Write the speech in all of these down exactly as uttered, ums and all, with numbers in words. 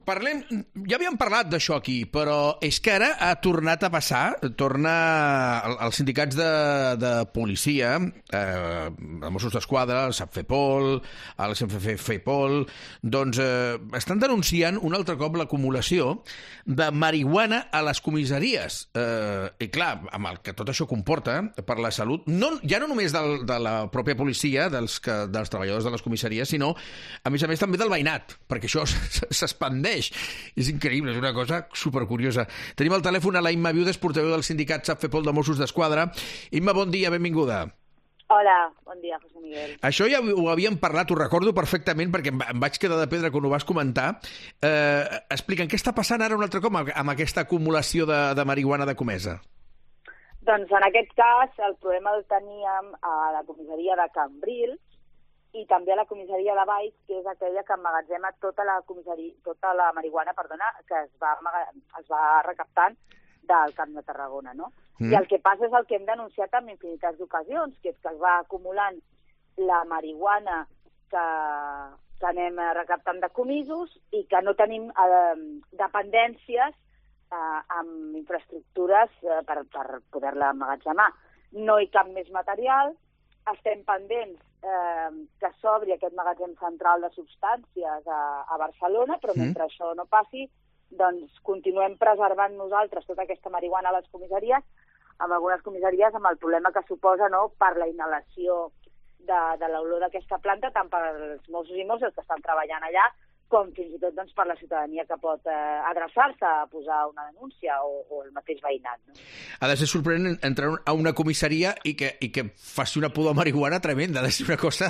Parlem, ja havíem parlat d'això aquí, però és que ara ha tornat a passar, torna als sindicats de, de policia, eh, de Mossos d'Esquadra, el SAPFEPOL, el SAPFEPOL, doncs eh, estan denunciant un altre cop l'acumulació de marihuana a les comissaries. Eh, I clar, amb el que tot això comporta per la salut, no, ja no només del, de la pròpia policia, dels, que, dels treballadors de les comissaries, sinó, a més a més, també del veïnat, perquè això s'expandeix. És increïble, és una cosa supercuriosa. Tenim al telèfon a la Imma Viudes, portaveu del sindicat SAPFEPOL de Mossos d'Esquadra. Imma, bon dia, benvinguda. Hola, bon dia, José Miguel. Això ja ho havíem parlat, ho recordo perfectament, perquè em vaig quedar de pedra quan ho vas comentar. Eh, Explica'm, què està passant ara un altre cop amb aquesta acumulació de, de marihuana de comesa? Doncs en aquest cas el problema el teníem a la comissaria de Cambrils, i també a la comissaria de Valls, que és aquella que emmagatzema tota la comissaria, tota la marihuana, perdona, que es va, es va recaptant del Camp de Tarragona, no? Mm. I el que passa és el que hem denunciat en infinitats d'ocasions, que és que es va acumulant la marihuana que, que anem recaptant de comisos i que no tenim eh, dependències eh, amb infraestructures eh, per, per poder-la emmagatzemar. No hi cap més material, estem pendents eh, que s'obri aquest magatzem central de substàncies a, a Barcelona, però mm. mentre això no passi, doncs continuem preservant nosaltres tota aquesta marihuana a les comissaries, amb algunes comissaries amb el problema que suposa, no?, per la inhalació de, de l'olor d'aquesta planta, tant per als Mossos i Mosses que estan treballant allà, com fins i tot doncs, per la ciutadania que pot eh, adreçar-se a posar una denúncia o, o el mateix veïnat. No? Ha de ser sorprenent entrar a una comissaria i que, i que faci una pudor de marihuana tremenda. Ha de ser una cosa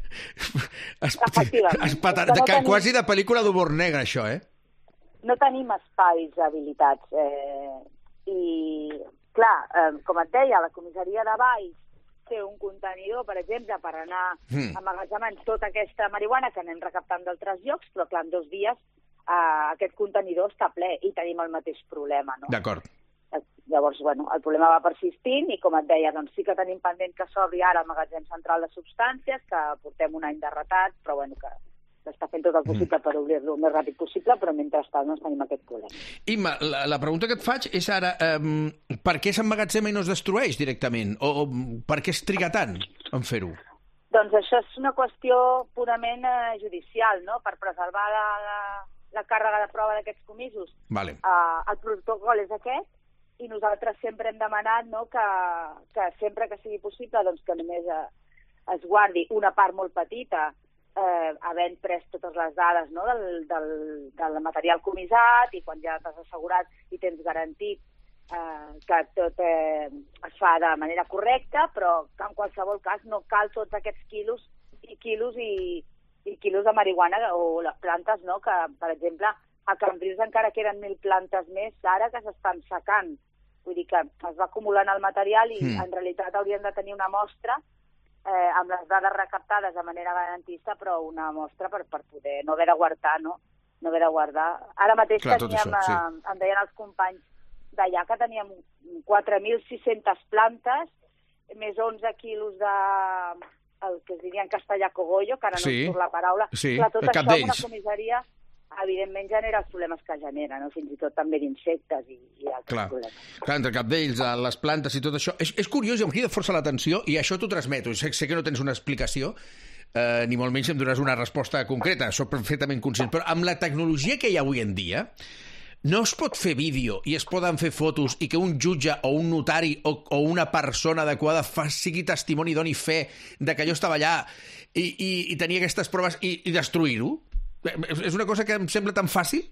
espatar... no tenim... quasi de pel·lícula d'humor negre, això, eh? No tenim espais habilitats. Eh, I, clar, eh, com et deia, la comissaria de Valls té un contenidor, per exemple, per anar mm. emmagatzemant tota aquesta marihuana que anem recaptant d'altres llocs, però clar, en dos dies eh, aquest contenidor està ple i tenim el mateix problema, no? D'acord. Llavors, bueno, el problema va persistint i, com et deia, doncs sí que tenim pendent que s'obri ara el magatzem central de substàncies, que portem un any de retard, però bueno, que s'està fent tot el possible mm. per obrir-lo el més ràpid possible, però mentrestant no tenim aquest problema. Imma, la, la pregunta que et faig és ara, um, per què s'emmagatzema i no es destrueix directament? O, o per què es triga tant en fer-ho? Doncs això és una qüestió purament eh, judicial, no?, per preservar la, la, la càrrega de prova d'aquests comisos. Vale. Uh, el protocol és aquest, i nosaltres sempre hem demanat, no?, que, que sempre que sigui possible, doncs que només eh, es guardi una part molt petita, Eh, havent pres totes les dades, no?, del, del, del material comissat, i quan ja t'has assegurat i tens garantit eh, que tot eh, es fa de manera correcta, però que en qualsevol cas no cal tots aquests quilos i quilos i, i quilos de marihuana o les plantes, no?, que, per exemple, a Cambrils encara queden mil plantes més ara que s'estan secant. Vull dir que es va acumulant el material i mm. en realitat hauríem de tenir una mostra Eh, amb les dades recaptades de manera garantista, però una mostra per, per poder no haver de guardar, no? No haver de guardar. Ara mateix Clar, teníem, això, sí. eh, em deien els companys d'allà que teníem quatre mil sis-centes plantes, més onze quilos de, el que es diria en castellà cogollo, que ara no sí. em surt la paraula. Sí, Clar, tot això en una comissaria evidentment genera els problemes que genera, no? Fins i tot també d'insectes i, i altres Clar. problemes. Clar, entre cabdells, les plantes i tot això. És, és curiós i em crida força l'atenció, i això t'ho transmeto. Sé, sé que no tens una explicació, eh, ni molt menys em donaràs una resposta concreta, soc perfectament conscient, però amb la tecnologia que hi ha avui en dia, no es pot fer vídeo i es poden fer fotos i que un jutge o un notari o, o una persona adequada fa, sigui testimoni, doni fe de que allò estava allà i, i, i tenia aquestes proves i, i destruir-ho? És una cosa que em sembla tan fàcil?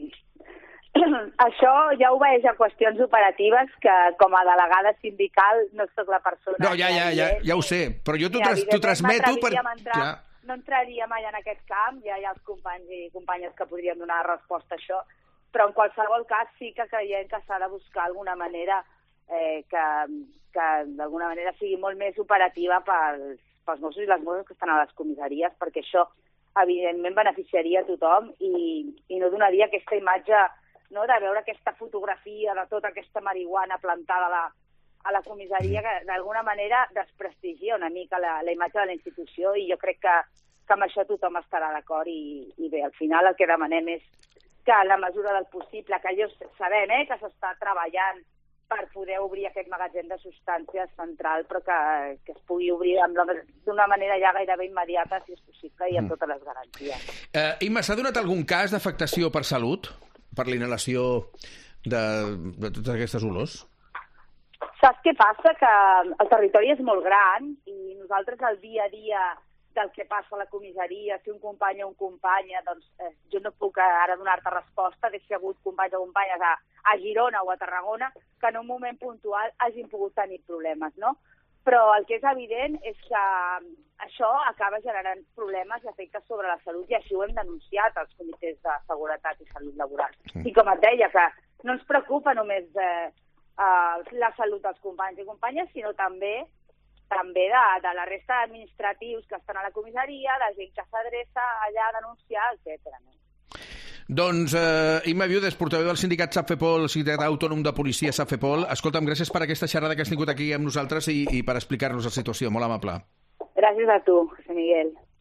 Això ja ho veig a qüestions operatives que, com a delegada sindical, no soc la persona... No, ja, ja, ja, ja ho sé, però jo t'ho transmeto per... Ja. No entraria mai en aquest camp, ja hi ha els companys i companyes que podrien donar resposta a això, però en qualsevol cas sí que creiem que s'ha de buscar alguna manera eh, que, que d'alguna manera sigui molt més operativa pels, pels Mossos i les Mosses que estan a les comissaries, perquè això evidentment beneficiaria a tothom i, i no donaria aquesta imatge, no?, de veure aquesta fotografia de tota aquesta marihuana plantada a la, a la comissaria, que d'alguna manera desprestigia una mica la, la imatge de la institució, i jo crec que, que amb això tothom estarà d'acord i, i bé, al final el que demanem és que en la mesura del possible, que jo sabem eh, que s'està treballant per poder obrir aquest magatzem de substàncies central, però que, que es pugui obrir d'una manera ja gairebé immediata, si és possible, i amb totes les garanties. Uh, Imma, s'ha donat algun cas d'afectació per salut, per la inhalació de, de totes aquestes olors? Saps què passa? Que el territori és molt gran i nosaltres el dia a dia del que passa a la comissaria, si un company o un companya, doncs eh, jo no puc ara donar-te resposta de si ha hagut companys o companyes a, a Girona o a Tarragona que en un moment puntual hagin pogut tenir problemes, no? Però el que és evident és que això acaba generant problemes i efectes sobre la salut i així ho hem denunciat als comitès de seguretat i salut laboral. Mm. I com et deia, que no ens preocupa només eh, eh, la salut dels companys i companyes, sinó també també de, de la resta d'administratius que estan a la comissaria, la gent que s'adreça allà a denunciar, etcètera. Doncs eh, Imma Viudes, portaveu del sindicat SAFEPOL, Sindicat Autònom de Policia SAFEPOL. Escolta'm, gràcies per aquesta xerrada que has tingut aquí amb nosaltres i, i per explicar-nos la situació. Molt amable. Gràcies a tu, José Miguel.